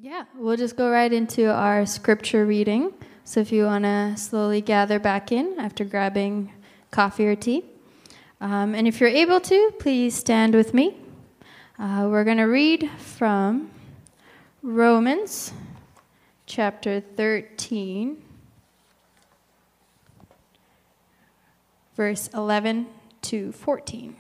Yeah, we'll just go right into our scripture reading. So if you want to slowly gather back in after grabbing coffee or tea. And if you're able to, please stand with me. We're going to read from Romans chapter 13, verse 11 to 14.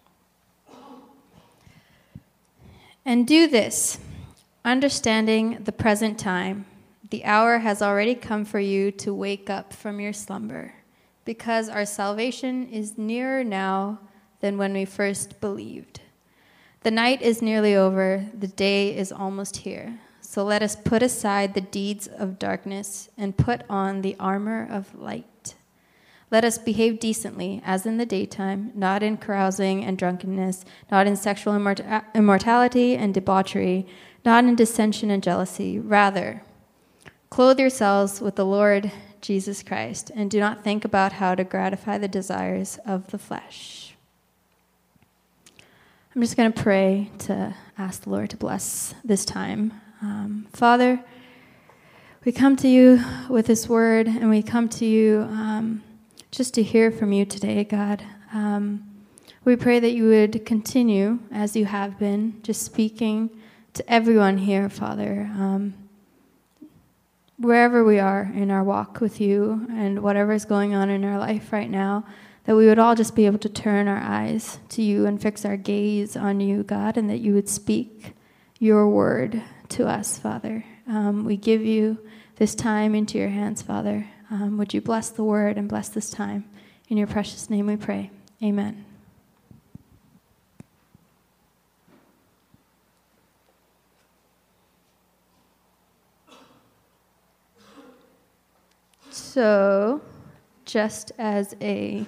And do this, understanding the present time. The hour has already come for you to wake up from your slumber, because our salvation is nearer now than when we first believed. The night is nearly over, the day is almost here. So let us put aside the deeds of darkness and put on the armor of light. Let us behave decently, as in the daytime, not in carousing and drunkenness, not in sexual immorality and debauchery, not in dissension and jealousy. Rather, clothe yourselves with the Lord Jesus Christ, and do not think about how to gratify the desires of the flesh. I'm just going to pray to ask the Lord to bless this time. Father, we come to you with this word, and we come to you just to hear from you today, God. We pray that you would continue, as you have been, just speaking to everyone here, Father. Wherever we are in our walk with you and whatever is going on in our life right now, that we would all just be able to turn our eyes to you and fix our gaze on you, God, and that you would speak your word to us, Father. We give you this time into your hands, Father. Would you bless the word and bless this time? In your precious name we pray. Amen. So, just as a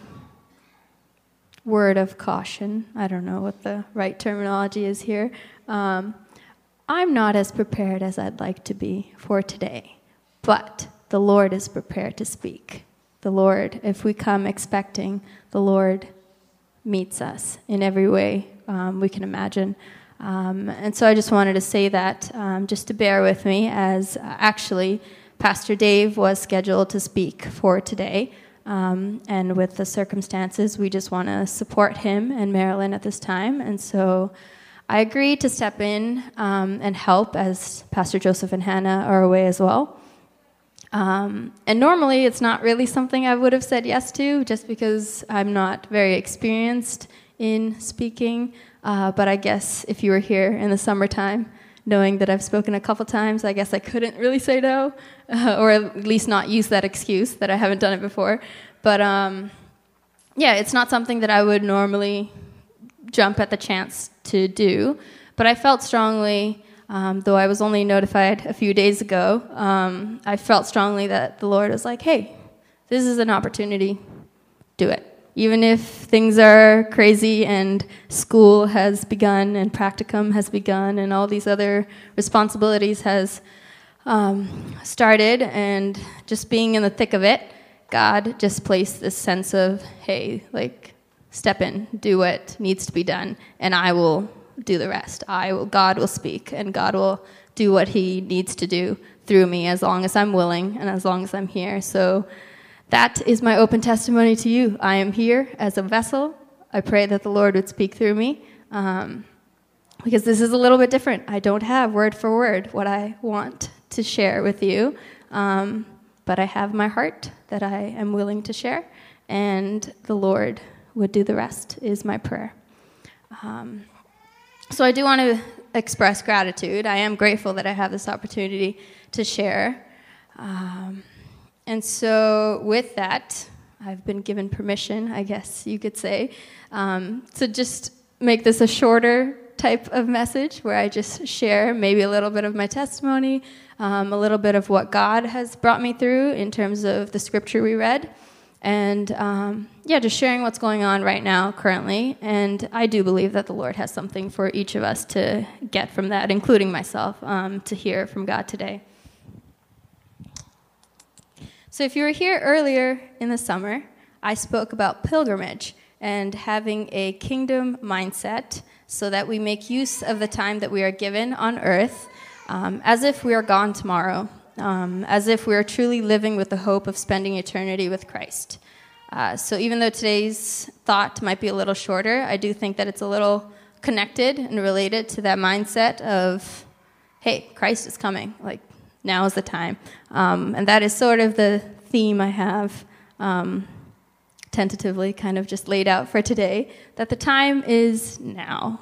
word of caution, I don't know what the right terminology is here, I'm not as prepared as I'd like to be for today, but the Lord is prepared to speak. The Lord, if we come expecting, the Lord meets us in every way we can imagine. And so I just wanted to say that, just to bear with me, as actually Pastor Dave was scheduled to speak for today. And with the circumstances, we just want to support him and Marilyn at this time. And so I agreed to step in and help, as Pastor Joseph and Hannah are away as well. And normally it's not really something I would have said yes to, just because I'm not very experienced in speaking. But I guess if you were here in the summertime, knowing that I've spoken a couple times, I guess I couldn't really say no, or at least not use that excuse that I haven't done it before. But yeah, it's not something that I would normally jump at the chance to do. But I felt strongly, though I was only notified a few days ago, I felt strongly that the Lord was like, hey, this is an opportunity, do it. Even if things are crazy and school has begun and practicum has begun and all these other responsibilities has started, and just being in the thick of it, God just placed this sense of, hey, like, step in, do what needs to be done, and I will do the rest. God will speak, and God will do what he needs to do through me as long as I'm willing and as long as I'm here. So that is my open testimony to you. I am here as a vessel. I pray that the Lord would speak through me, because this is a little bit different. I don't have word for word what I want to share with you, but I have my heart that I am willing to share, and the Lord would do the rest is my prayer. So I do want to express gratitude. I am grateful that I have this opportunity to share. And so with that, I've been given permission, I guess you could say, to just make this a shorter type of message where I just share maybe a little bit of my testimony, a little bit of what God has brought me through in terms of the scripture we read, and just sharing what's going on right now currently. And I do believe that the Lord has something for each of us to get from that, including myself, to hear from God today. So if you were here earlier in the summer, I spoke about pilgrimage and having a kingdom mindset so that we make use of the time that we are given on earth as if we are gone tomorrow, as if we are truly living with the hope of spending eternity with Christ. So even though today's thought might be a little shorter, I do think that it's a little connected and related to that mindset of, hey, Christ is coming, like now is the time. And that is sort of the theme I have tentatively kind of just laid out for today, that the time is now.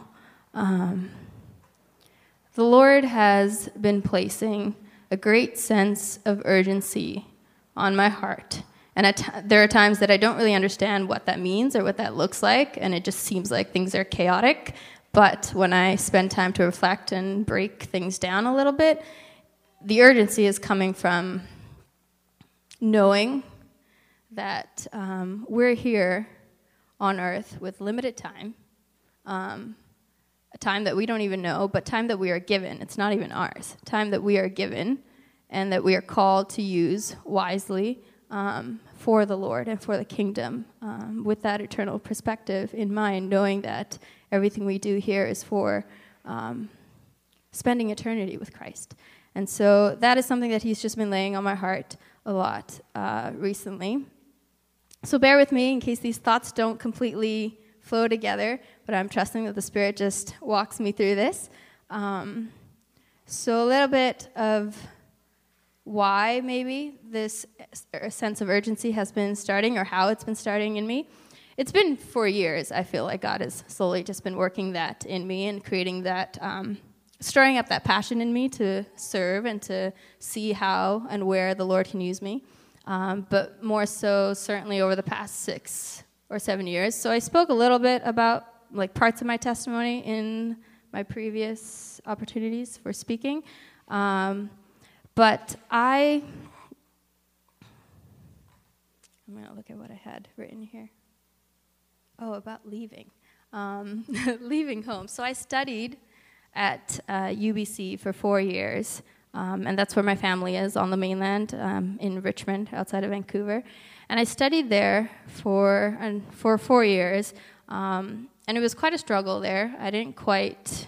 The Lord has been placing a great sense of urgency on my heart. And there are times that I don't really understand what that means or what that looks like, and it just seems like things are chaotic. But when I spend time to reflect and break things down a little bit, the urgency is coming from knowing that we're here on earth with limited time, a time that we don't even know, but time that we are given. It's not even ours. Time that we are given and that we are called to use wisely for the Lord and for the kingdom, with that eternal perspective in mind, knowing that everything we do here is for spending eternity with Christ. And so that is something that he's just been laying on my heart a lot recently. So bear with me in case these thoughts don't completely flow together, but I'm trusting that the Spirit just walks me through this. So a little bit of why maybe this sense of urgency has been starting, or how it's been starting in me. It's been 4 years. I feel like God has slowly just been working that in me and creating that, stirring up that passion in me to serve and to see how and where the Lord can use me. But more so certainly over the past 6 or 7 years. So I spoke a little bit about like parts of my testimony in my previous opportunities for speaking. But I'm going to look at what I had written here. Oh, about leaving. Leaving home. So I studied at UBC for 4 years, and that's where my family is, on the mainland, in Richmond, outside of Vancouver. And I studied there for 4 years, and it was quite a struggle there. I didn't quite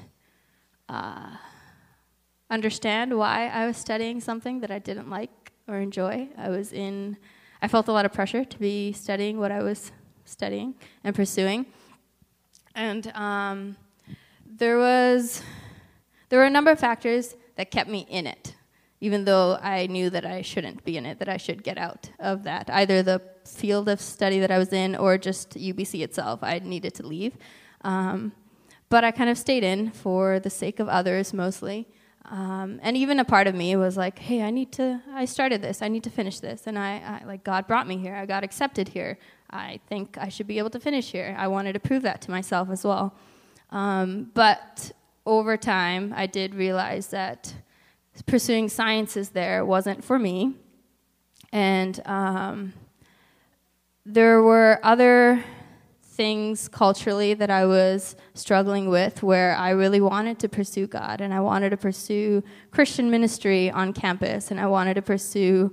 understand why I was studying something that I didn't like or enjoy. I felt a lot of pressure to be studying what I was studying and pursuing. And there were a number of factors that kept me in it, even though I knew that I shouldn't be in it, that I should get out of that, either the field of study that I was in or just UBC itself. I needed to leave. But I kind of stayed in for the sake of others mostly. And even a part of me was like, hey, I started this, I need to finish this. And I like, God brought me here, I got accepted here. I think I should be able to finish here. I wanted to prove that to myself as well. But over time, I did realize that pursuing sciences there wasn't for me. And there were other things culturally that I was struggling with where I really wanted to pursue God, and I wanted to pursue Christian ministry on campus, and I wanted to pursue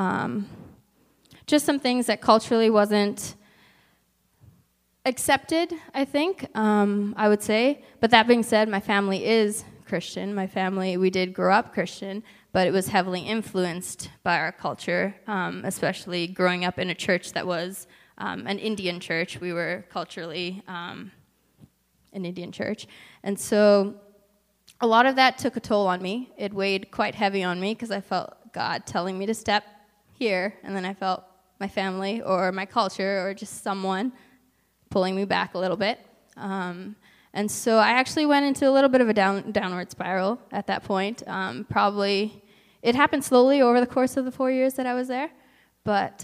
just some things that culturally wasn't accepted, I think, I would say. But that being said, my family is Christian. My family, we did grow up Christian, but it was heavily influenced by our culture, especially growing up in a church that was an Indian church. We were culturally an Indian church. And so a lot of that took a toll on me. It weighed quite heavy on me because I felt God telling me to step here, and then I felt my family or my culture or just someone pulling me back a little bit. And so I actually went into a little bit of a downward spiral at that point. Probably, it happened slowly over the course of the 4 years that I was there, but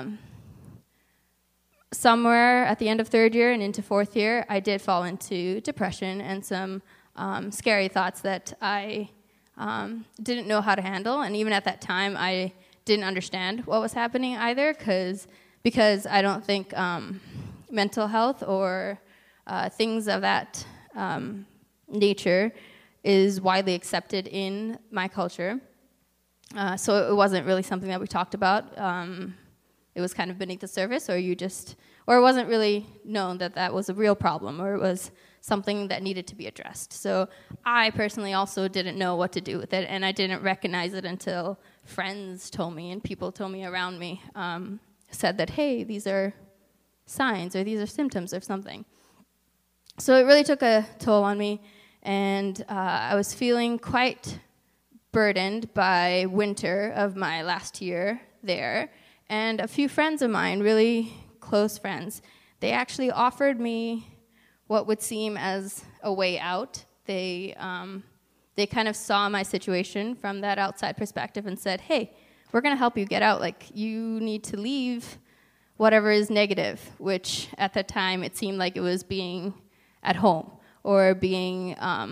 somewhere at the end of third year and into fourth year, I did fall into depression and some scary thoughts that I didn't know how to handle. And even at that time, I didn't understand what was happening either, because I don't think mental health or things of that nature is widely accepted in my culture. So it wasn't really something that we talked about. It was kind of beneath the surface, or it wasn't really known that that was a real problem, or it was something that needed to be addressed. So I personally also didn't know what to do with it, and I didn't recognize it until friends told me and people told me around me, said that, hey, these are signs or these are symptoms of something. So it really took a toll on me, and I was feeling quite burdened by winter of my last year there. And a few friends of mine, really close friends, they actually offered me what would seem as a way out. They kind of saw my situation from that outside perspective and said, hey, we're going to help you get out. Like, you need to leave whatever is negative, which at the time it seemed like it was being at home or being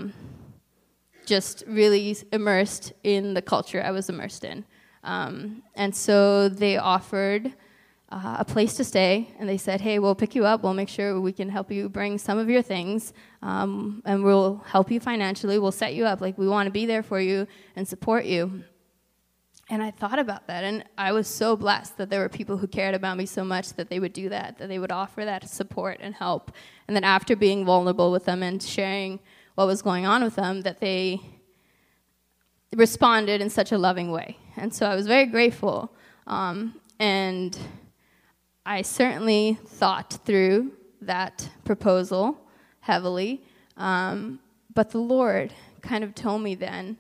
just really immersed in the culture I was immersed in. And so they offered a place to stay, and they said, hey, we'll pick you up, we'll make sure we can help you bring some of your things, and we'll help you financially, we'll set you up, like, we want to be there for you and support you. And I thought about that, and I was so blessed that there were people who cared about me so much that they would do that they would offer that support and help. And then after being vulnerable with them and sharing what was going on with them, that they responded in such a loving way. And so I was very grateful, and I certainly thought through that proposal heavily, but the Lord kind of told me then,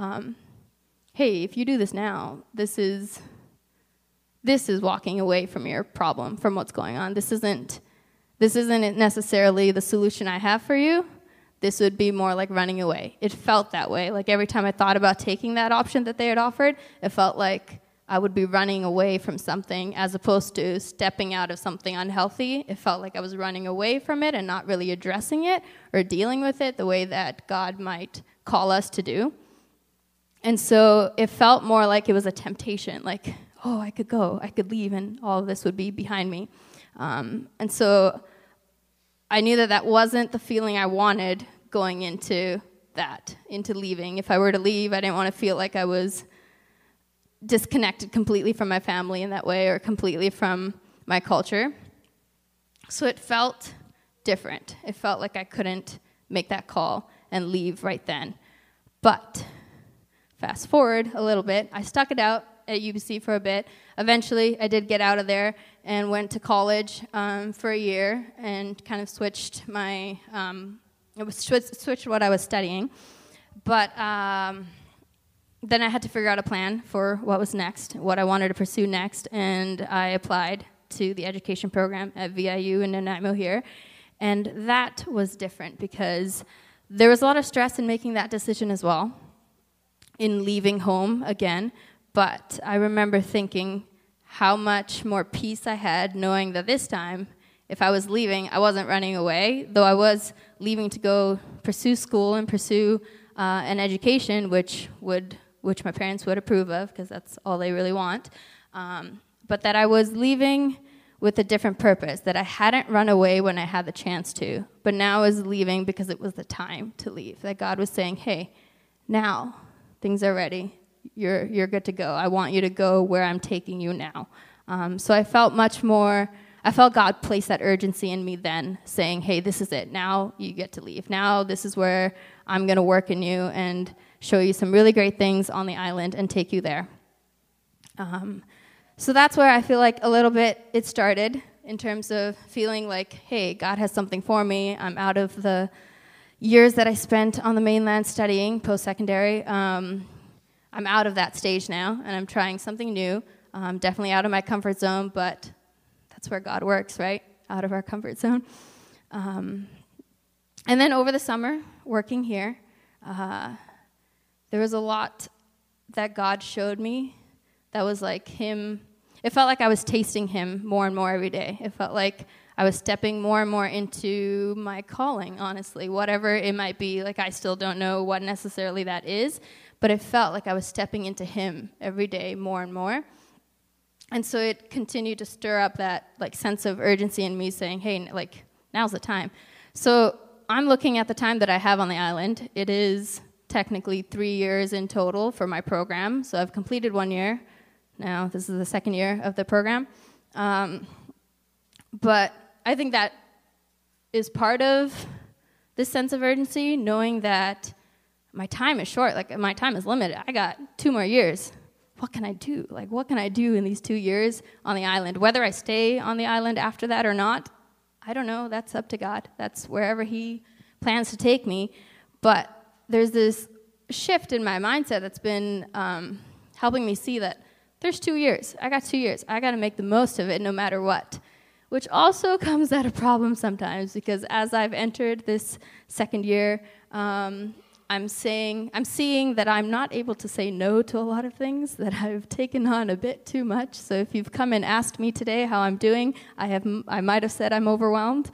hey, if you do this now, this is walking away from your problem, from what's going on. This isn't necessarily the solution I have for you. This would be more like running away. It felt that way. Like every time I thought about taking that option that they had offered, it felt like I would be running away from something as opposed to stepping out of something unhealthy. It felt like I was running away from it and not really addressing it or dealing with it the way that God might call us to do. And so it felt more like it was a temptation, like, oh, I could go, I could leave, and all of this would be behind me. And so I knew that wasn't the feeling I wanted going into leaving. If I were to leave, I didn't want to feel like I was disconnected completely from my family in that way or completely from my culture. So it felt different. It felt like I couldn't make that call and leave right then. But fast forward a little bit, I stuck it out at UBC for a bit. Eventually, I did get out of there and went to college for a year and kind of switched switched what I was studying. But then I had to figure out a plan for what was next, what I wanted to pursue next, and I applied to the education program at VIU in Nanaimo here. And that was different because there was a lot of stress in making that decision as well, in leaving home again. But I remember thinking how much more peace I had knowing that this time, if I was leaving, I wasn't running away, though I was leaving to go pursue school and pursue an education, which my parents would approve of, because that's all they really want. But that I was leaving with a different purpose, that I hadn't run away when I had the chance to, but now I was leaving because it was the time to leave. That God was saying, hey, now things are ready. You're good to go. I want you to go where I'm taking you now. So I felt God place that urgency in me then, saying, hey, this is it. Now you get to leave. Now this is where I'm going to work in you and show you some really great things on the island and take you there. So that's where I feel like a little bit it started in terms of feeling like, hey, God has something for me. I'm out of the years that I spent on the mainland studying post-secondary. I'm out of that stage now, and I'm trying something new. I'm definitely out of my comfort zone, but that's where God works, right? Out of our comfort zone. And then over the summer, working here, there was a lot that God showed me that was like Him. It felt like I was tasting Him more and more every day. It felt like I was stepping more and more into my calling, honestly, whatever it might be. Like, I still don't know what necessarily that is, but it felt like I was stepping into Him every day more and more. And so it continued to stir up that like sense of urgency in me saying, hey, like, now's the time. So I'm looking at the time that I have on the island. It is technically 3 years in total for my program. So I've completed 1 year. Now this is the second year of the program. But I think that is part of this sense of urgency, knowing that my time is short, like my time is limited. I got 2 more years. What can I do? Like, what can I do in these 2 years on the island? Whether I stay on the island after that or not, I don't know. That's up to God. That's wherever he plans to take me. But there's this shift in my mindset that's been helping me see that there's 2 years. I got 2 years. I got to make the most of it no matter what, which also comes at a problem sometimes, because as I've entered this second year, I'm seeing that I'm not able to say no to a lot of things, that I've taken on a bit too much. So if you've come and asked me today how I'm doing, I might have said I'm overwhelmed.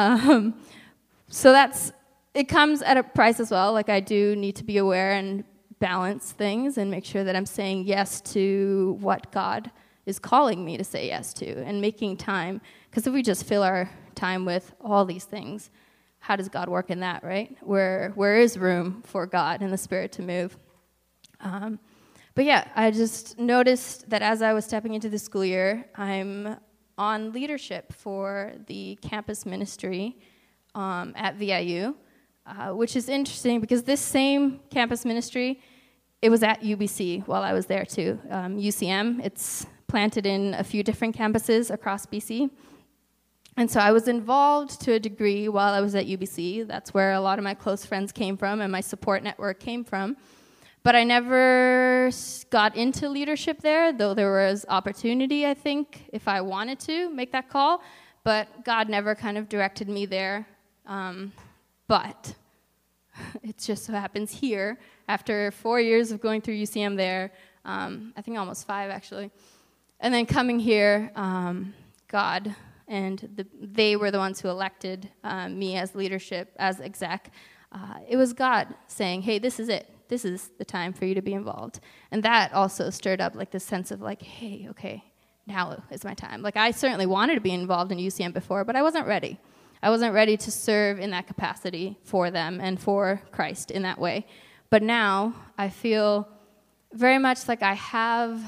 So it comes at a price as well. Like, I do need to be aware and balance things and make sure that I'm saying yes to what God is calling me to say yes to, and making time. Because if we just fill our time with all these things, how does God work in that, right? Where is room for God and the Spirit to move? But yeah, I just noticed that as I was stepping into the school year, I'm on leadership for the campus ministry at VIU, which is interesting because this same campus ministry, it was at UBC while I was there too. UCM, it's planted in a few different campuses across BC. And so I was involved to a degree while I was at UBC. That's where a lot of my close friends came from and my support network came from. But I never got into leadership there, though there was opportunity, I think, if I wanted to make that call. But God never kind of directed me there. But it just so happens here, after 4 years of going through UCM there, I think almost 5 actually, and then coming here, God... and they were the ones who elected me as leadership, as exec. It was God saying, hey, this is it. This is the time for you to be involved. And that also stirred up like this sense of like, hey, okay, now is my time. Like, I certainly wanted to be involved in UCM before, but I wasn't ready. I wasn't ready to serve in that capacity for them and for Christ in that way. But now I feel very much like I have...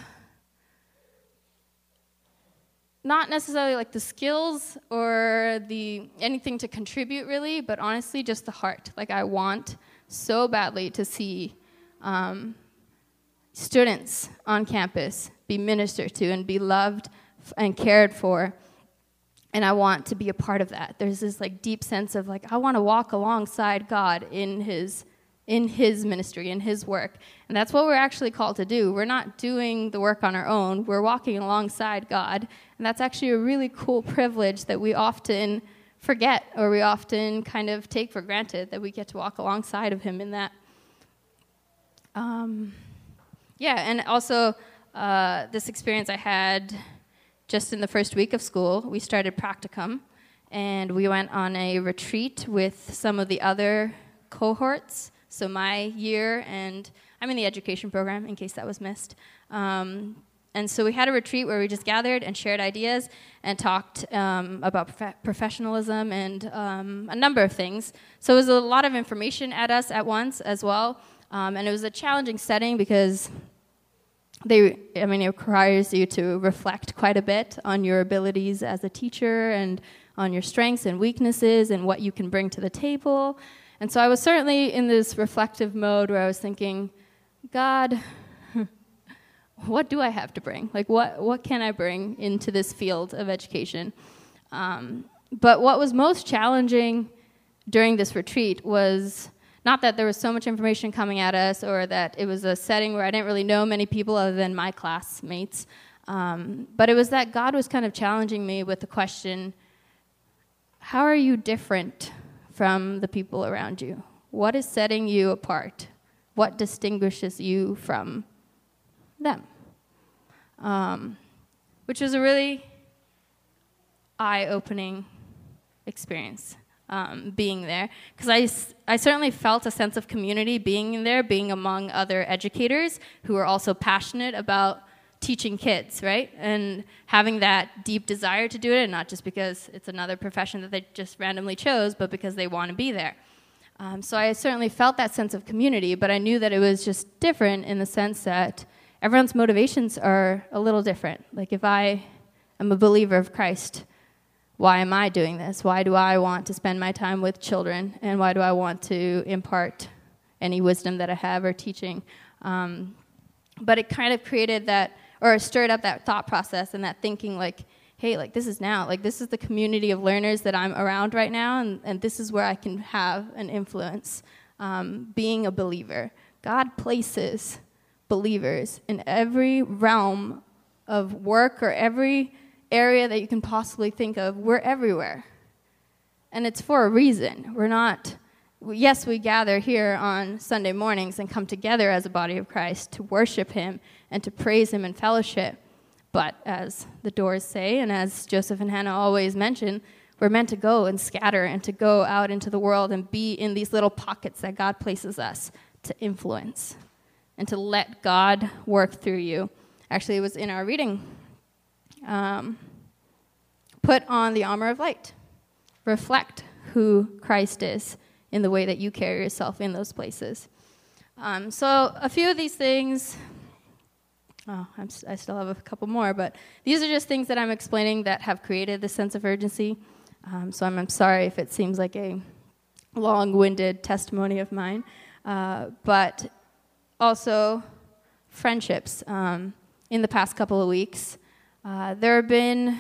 not necessarily like the skills or anything to contribute really, but honestly just the heart. Like, I want so badly to see students on campus be ministered to and be loved and cared for, and I want to be a part of that. There's this like deep sense of like, I want to walk alongside God in his ministry, in his work. And that's what we're actually called to do. We're not doing the work on our own. We're walking alongside God. And that's actually a really cool privilege that we often forget, or we often kind of take for granted, that we get to walk alongside of him in that. And also this experience I had just in the first week of school. We started practicum, and we went on a retreat with some of the other cohorts. So my year, and I'm in the education program, in case that was missed. And so we had a retreat where we just gathered and shared ideas and talked about professionalism and a number of things. So it was a lot of information at us at once as well. And it was a challenging setting because it requires you to reflect quite a bit on your abilities as a teacher and on your strengths and weaknesses and what you can bring to the table. And so I was certainly in this reflective mode where I was thinking, God, what do I have to bring? Like, what can I bring into this field of education? But what was most challenging during this retreat was not that there was so much information coming at us, or that it was a setting where I didn't really know many people other than my classmates, but it was that God was kind of challenging me with the question, how are you different from the people around you? What is setting you apart? What distinguishes you from them? Which was a really eye-opening experience, being there. Because I certainly felt a sense of community being there, being among other educators who are also passionate about teaching kids, right? And having that deep desire to do it, and not just because it's another profession that they just randomly chose, but because they want to be there. So I certainly felt that sense of community, but I knew that it was just different in the sense that everyone's motivations are a little different. Like, if I am a believer of Christ, why am I doing this? Why do I want to spend my time with children? And why do I want to impart any wisdom that I have or teaching? But it kind of created that, or stirred up that thought process and that thinking like, hey, like this is now, like this is the community of learners that I'm around right now, and this is where I can have an influence, being a believer. God places believers in every realm of work or every area that you can possibly think of. We're everywhere. And it's for a reason. We're not, yes, we gather here on Sunday mornings and come together as a body of Christ to worship him and to praise him in fellowship. But as the Doors say, and as Joseph and Hannah always mention, we're meant to go and scatter and to go out into the world and be in these little pockets that God places us to influence and to let God work through you. Actually, it was in our reading. Put on the armor of light. Reflect who Christ is in the way that you carry yourself in those places. So a few of these things, I still have a couple more, but these are just things that I'm explaining that have created this sense of urgency. So I'm sorry if it seems like a long-winded testimony of mine. But also friendships. In the past couple of weeks, there have been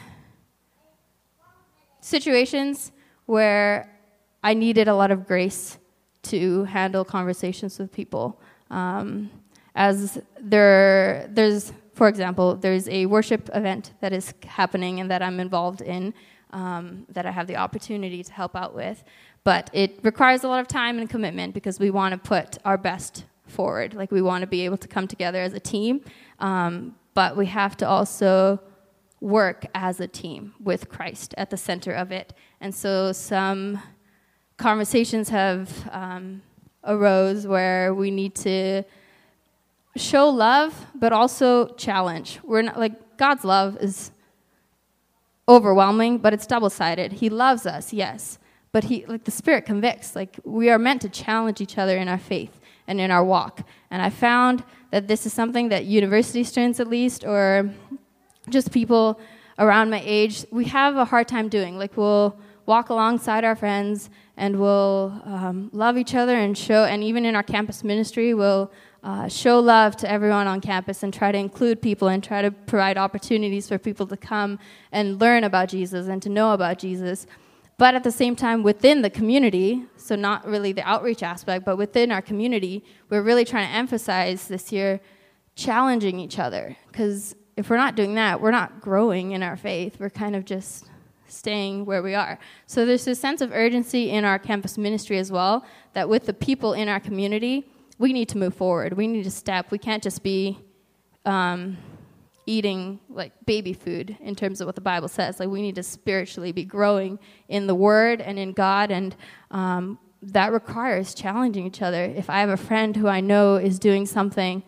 situations where I needed a lot of grace to handle conversations with people. As there's, for example, there's a worship event that is happening and that I'm involved in, that I have the opportunity to help out with. But it requires a lot of time and commitment because we want to put our best forward. Like we want to be able to come together as a team, but we have to also work as a team with Christ at the center of it. And so some conversations have arose where we need to show love, but also challenge. We're not like God's love is overwhelming, but it's double-sided. He loves us, yes, but the Spirit convicts. Like we are meant to challenge each other in our faith and in our walk. And I found that this is something that university students, at least, or just people around my age, we have a hard time doing. Like we'll walk alongside our friends and we'll love each other and show, and even in our campus ministry, we'll show love to everyone on campus and try to include people and try to provide opportunities for people to come and learn about Jesus and to know about Jesus. But at the same time, within the community, so not really the outreach aspect, but within our community, we're really trying to emphasize this year challenging each other. Because if we're not doing that, we're not growing in our faith. We're kind of just staying where we are. So there's this sense of urgency in our campus ministry as well, that with the people in our community, we need to move forward. We need to step. We can't just be eating like baby food in terms of what the Bible says. Like we need to spiritually be growing in the Word and in God, and that requires challenging each other. If I have a friend who I know is doing something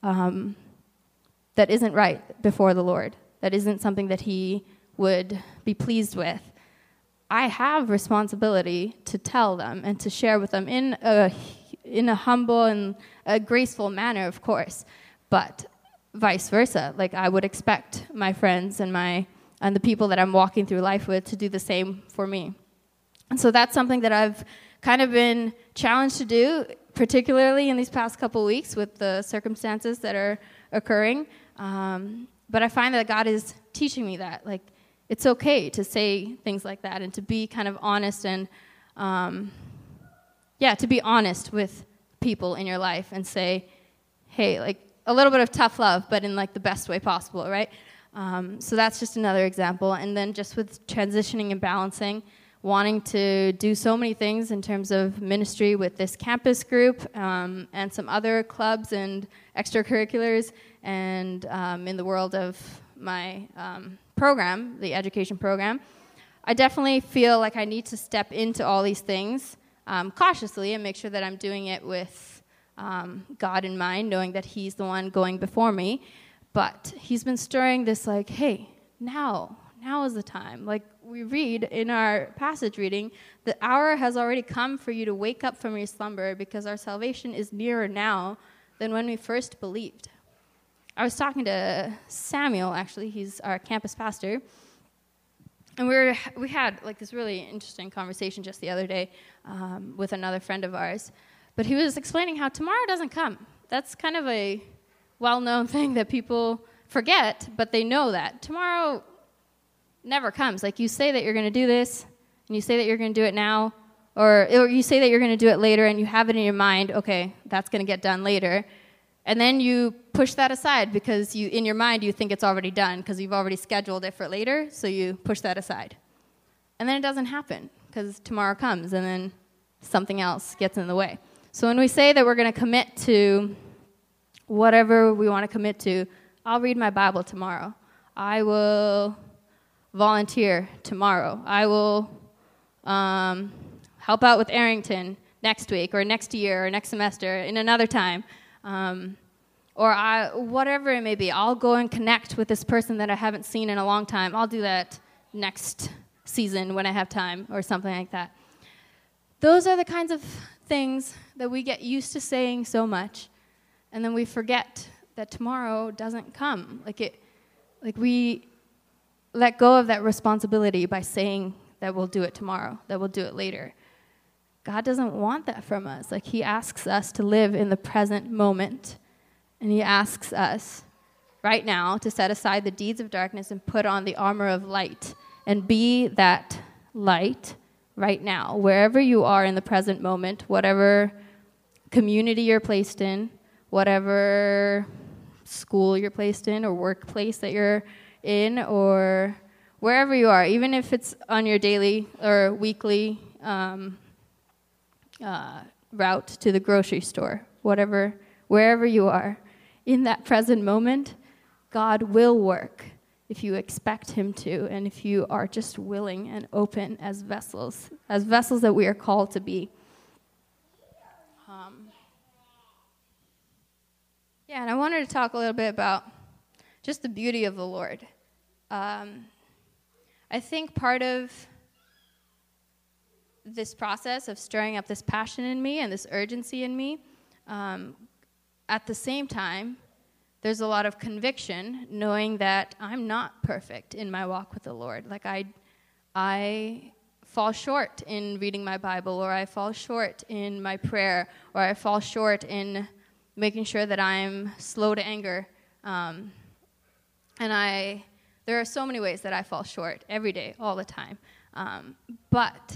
that isn't right before the Lord, that isn't something that he would be pleased with, I have responsibility to tell them and to share with them in a humble and a graceful manner, of course, but vice versa. Like I would expect my friends and the people that I'm walking through life with to do the same for me. And so that's something that I've kind of been challenged to do, particularly in these past couple of weeks with the circumstances that are occurring. But I find that God is teaching me that, like, it's okay to say things like that and to be kind of honest and, to be honest with people in your life and say, hey, like, a little bit of tough love, but in, like, the best way possible, right? So that's just another example. And then just with transitioning and balancing, wanting to do so many things in terms of ministry with this campus group and some other clubs and extracurriculars, and in the world of my program, the education program, I definitely feel like I need to step into all these things cautiously and make sure that I'm doing it with God in mind, knowing that he's the one going before me. But he's been stirring this, like, hey, now is the time. Like we read in our passage reading, the hour has already come for you to wake up from your slumber because our salvation is nearer now than when we first believed. I was talking to Samuel, actually, he's our campus pastor, And we had like this really interesting conversation just the other day with another friend of ours. But he was explaining how tomorrow doesn't come. That's kind of a well-known thing that people forget, but they know that. Tomorrow never comes. Like you say that you're going to do this, and you say that you're going to do it now, or you say that you're going to do it later, and you have it in your mind, okay, that's going to get done later. And then you push that aside because in your mind you think it's already done because you've already scheduled it for later, so you push that aside. And then it doesn't happen because tomorrow comes and then something else gets in the way. So when we say that we're going to commit to whatever we want to commit to, I'll read my Bible tomorrow. I will volunteer tomorrow. I will help out with Arrington next week or next year or next semester in another time. Whatever it may be, I'll go and connect with this person that I haven't seen in a long time. I'll do that next season when I have time or something like that. Those are the kinds of things that we get used to saying so much, and then we forget that tomorrow doesn't come. Like we let go of that responsibility by saying that we'll do it tomorrow, that we'll do it later. God doesn't want that from us. Like he asks us to live in the present moment. And he asks us right now to set aside the deeds of darkness and put on the armor of light and be that light right now, wherever you are in the present moment, whatever community you're placed in, whatever school you're placed in or workplace that you're in, or wherever you are, even if it's on your daily or weekly route to the grocery store, wherever you are, in that present moment, God will work if you expect him to, and if you are just willing and open as vessels that we are called to be. And I wanted to talk a little bit about just the beauty of the Lord. I think part of this process of stirring up this passion in me and this urgency in me, at the same time, there's a lot of conviction knowing that I'm not perfect in my walk with the Lord. Like I fall short in reading my Bible, or I fall short in my prayer, or I fall short in making sure that I'm slow to anger. There are so many ways that I fall short every day, all the time. But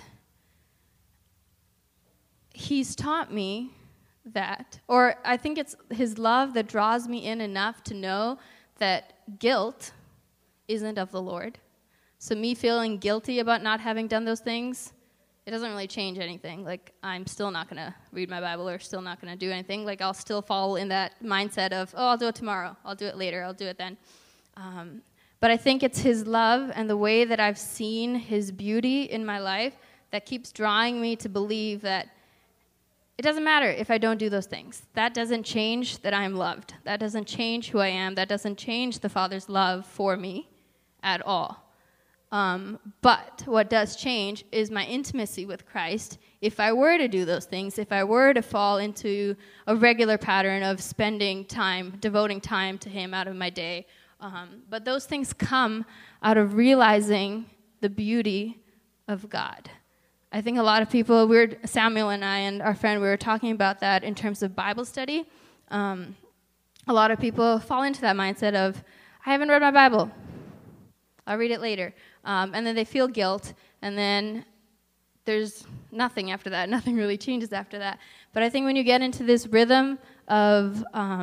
he's taught me that, or I think it's his love that draws me in enough to know that guilt isn't of the Lord. So me feeling guilty about not having done those things, it doesn't really change anything. Like, I'm still not going to read my Bible or still not going to do anything. Like, I'll still fall in that mindset of, I'll do it tomorrow. I'll do it later. I'll do it then. But I think it's his love and the way that I've seen his beauty in my life that keeps drawing me to believe that it doesn't matter if I don't do those things. That doesn't change that I'm loved. That doesn't change who I am. That doesn't change the Father's love for me at all. But what does change is my intimacy with Christ. If I were to do those things, if I were to fall into a regular pattern of spending time, devoting time to him out of my day. But those things come out of realizing the beauty of God. I think a lot of people, Samuel and I and our friend, we were talking about that in terms of Bible study. A lot of people fall into that mindset of, I haven't read my Bible. I'll read it later. And then they feel guilt, and then there's nothing after that. Nothing really changes after that. But I think when you get into this rhythm of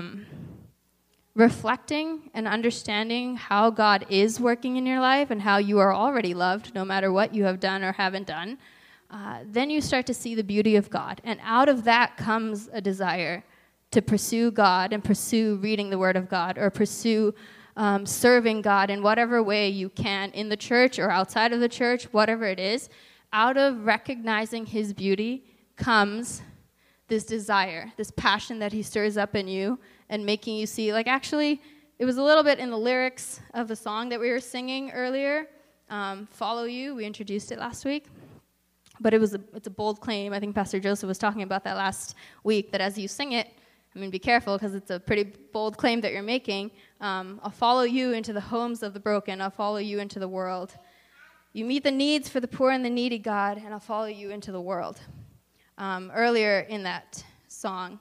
reflecting and understanding how God is working in your life and how you are already loved no matter what you have done or haven't done, then you start to see the beauty of God. And out of that comes a desire to pursue God and pursue reading the Word of God or pursue serving God in whatever way you can in the church or outside of the church, whatever it is. Out of recognizing his beauty comes this desire, this passion that he stirs up in you and making you see, like actually, it was a little bit in the lyrics of the song that we were singing earlier, Follow You. We introduced it last week. But it's a bold claim. I think Pastor Joseph was talking about that last week, that as you sing it, I mean, be careful because it's a pretty bold claim that you're making. I'll follow you into the homes of the broken. I'll follow you into the world. You meet the needs for the poor and the needy, God, and I'll follow you into the world. Earlier in that song,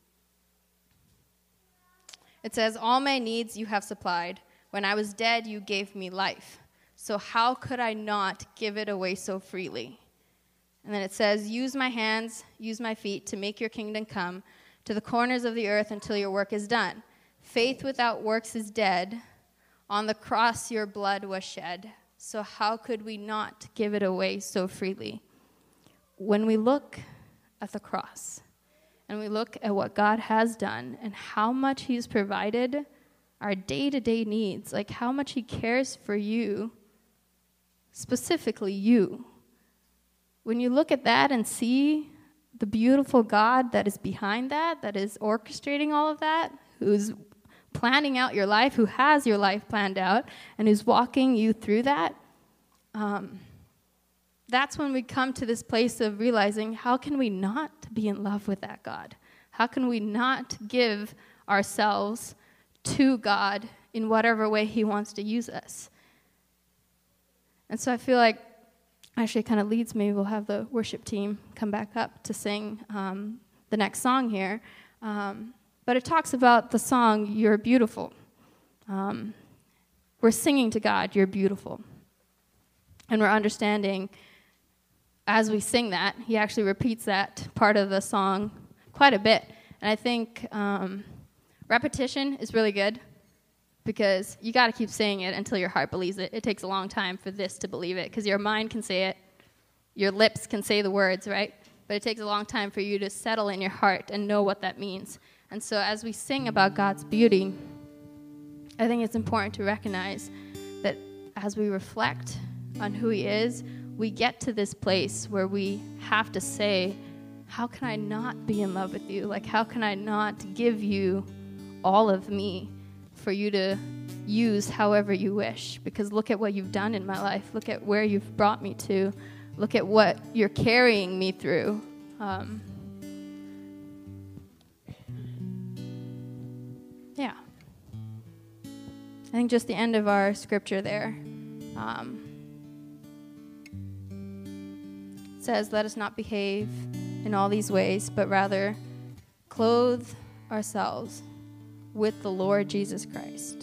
it says, all my needs you have supplied. When I was dead, you gave me life. So how could I not give it away so freely? And then it says, use my hands, use my feet to make your kingdom come to the corners of the earth until your work is done. Faith without works is dead. On the cross your blood was shed. So how could we not give it away so freely? When we look at the cross and we look at what God has done and how much he's provided our day-to-day needs, like how much he cares for you, specifically you. When you look at that and see the beautiful God that is behind that, that is orchestrating all of that, who's planning out your life, who has your life planned out, and who's walking you through that, that's when we come to this place of realizing, how can we not be in love with that God? How can we not give ourselves to God in whatever way he wants to use us? And so I feel like, actually it kind of leads me, we'll have the worship team come back up to sing the next song here. But it talks about the song, You're Beautiful. We're singing to God, You're Beautiful. And we're understanding, as we sing that, he actually repeats that part of the song quite a bit. And I think repetition is really good, because you got to keep saying it until your heart believes it. It takes a long time for this to believe it, because your mind can say it, your lips can say the words, right? But it takes a long time for you to settle in your heart and know what that means. And so as we sing about God's beauty, I think it's important to recognize that as we reflect on who he is, we get to this place where we have to say, how can I not be in love with you? Like, how can I not give you all of me for you to use however you wish? Because look at what you've done in my life. Look at where you've brought me to. Look at what you're carrying me through. Yeah. I think just the end of our scripture there says, let us not behave in all these ways, but rather clothe ourselves with the Lord Jesus Christ,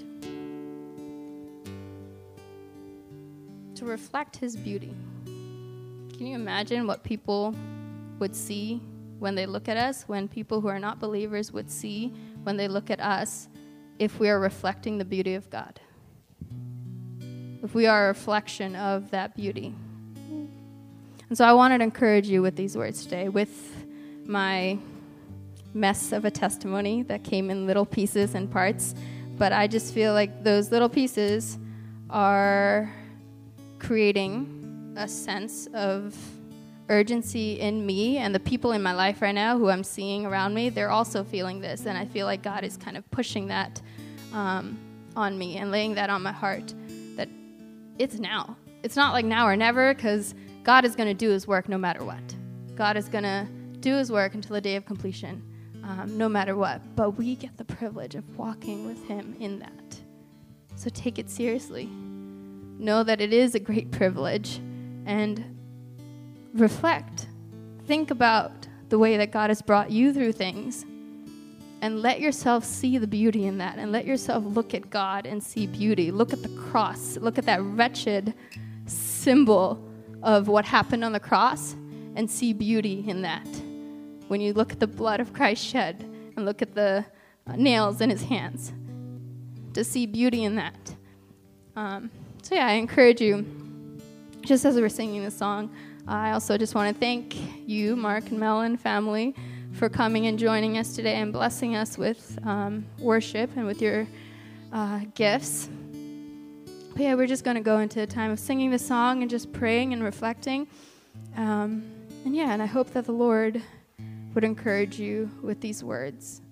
to reflect his beauty. Can you imagine what people would see when they look at us, when people who are not believers would see when they look at us, if we are reflecting the beauty of God? If we are a reflection of that beauty. And so I wanted to encourage you with these words today, with my mess of a testimony that came in little pieces and parts. But I just feel like those little pieces are creating a sense of urgency in me, and the people in my life right now who I'm seeing around me, they're also feeling this. And I feel like God is kind of pushing that on me and laying that on my heart, that it's now. It's not like now or never, because God is going to do his work no matter what. God is going to do his work until the day of completion, no matter what. But we get the privilege of walking with him in that. So take it seriously. Know that it is a great privilege, and reflect. Think about the way that God has brought you through things, and let yourself see the beauty in that, and let yourself look at God and see beauty. Look at the cross. Look at that wretched symbol of what happened on the cross, and see beauty in that. When you look at the blood of Christ shed and look at the nails in his hands, to see beauty in that. So yeah, I encourage you, just as we're singing this song, I also just want to thank you, Mark and Mel and family, for coming and joining us today and blessing us with worship and with your gifts. But yeah, we're just going to go into a time of singing the song and just praying and reflecting. And I hope that the Lord would encourage you with these words.